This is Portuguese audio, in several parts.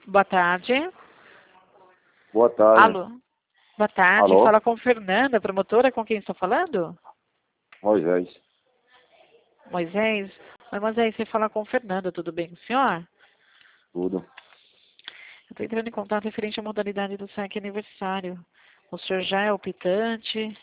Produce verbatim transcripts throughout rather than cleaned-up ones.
Boa tarde. Boa tarde. Alô? Boa tarde. Alô? Fala com Fernanda, promotora, com quem estou falando? Moisés. Moisés? Oi, Moisés, você fala com Fernanda, tudo bem com o senhor? Tudo. Eu estou entrando em contato referente à modalidade do saque aniversário. O senhor já é optante?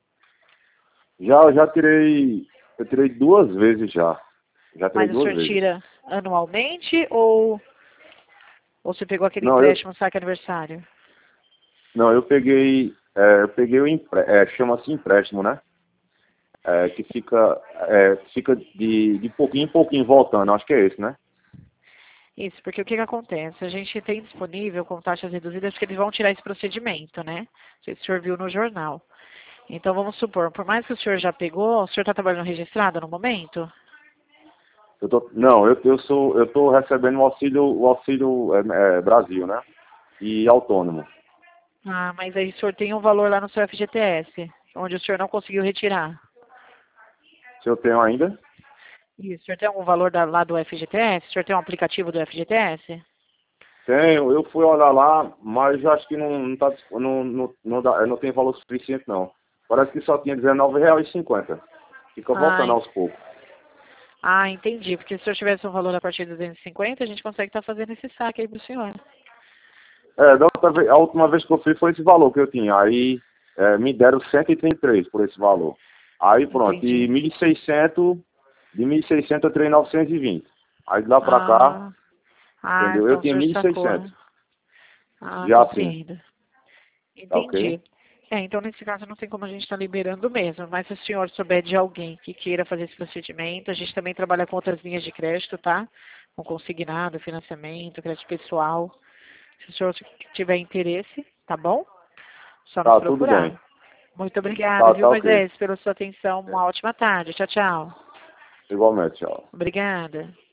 Já, eu já tirei, eu tirei duas vezes já. Já tirei Mas o duas senhor vezes. tira anualmente ou, ou você pegou aquele Não, eu, empréstimo saque aniversário? não, eu peguei, é, eu peguei o empre, é, chama-se empréstimo, né? É, que fica, é, fica de, de pouquinho em pouquinho voltando, acho que é esse, né? Isso, porque o que, que acontece? A gente tem disponível com taxas reduzidas porque eles vão tirar esse procedimento, né? Não sei se o senhor viu no jornal. Então, vamos supor, por mais que o senhor já pegou, o senhor está trabalhando registrado no momento? Eu tô, não, eu, eu sou, eu tô recebendo o auxílio, o auxílio é, é, Brasil, né? E autônomo. Ah, mas aí o senhor tem um valor lá no seu F G T S, onde o senhor não conseguiu retirar. Se eu tenho ainda? Isso, o senhor tem algum valor da, lá do F G T S? O senhor tem um aplicativo do F G T S? Tenho, eu fui olhar lá, mas acho que não, não, tá, não, não, não, dá, não tem valor suficiente não. Parece que só tinha dezenove reais e cinquenta. Fica voltando Ai, aos poucos. ah, entendi. Porque se o senhor tivesse um valor a partir de duzentos e cinquenta, a gente consegue estar fazendo esse saque aí pro senhor. É, da outra vez, a última vez que eu fui foi esse valor que eu tinha. Aí é, me deram cento e trinta e três por esse valor. Aí pronto, e Entendi. mil e seiscentos, de mil e seiscentos eu tirei novecentos e vinte. Aí de lá pra cá, Ah, ah, entendeu? Eu então o tinha senhor mil e sacou, seiscentos. né? Ah, Já assim, compreendo. tá ok? Entendi. É, então nesse caso não tem como a gente estar liberando mesmo, mas se o senhor souber de alguém que queira fazer esse procedimento, a gente também trabalha com outras linhas de crédito, tá? Com consignado, financiamento, crédito pessoal. Se o senhor tiver interesse, tá bom? Só nos Tá, tudo bem. procurar. Muito obrigada, Tá, viu, tá ok. Moisés, pela sua atenção. Uma ótima tarde. Tchau, tchau. Igualmente, tchau. Obrigada.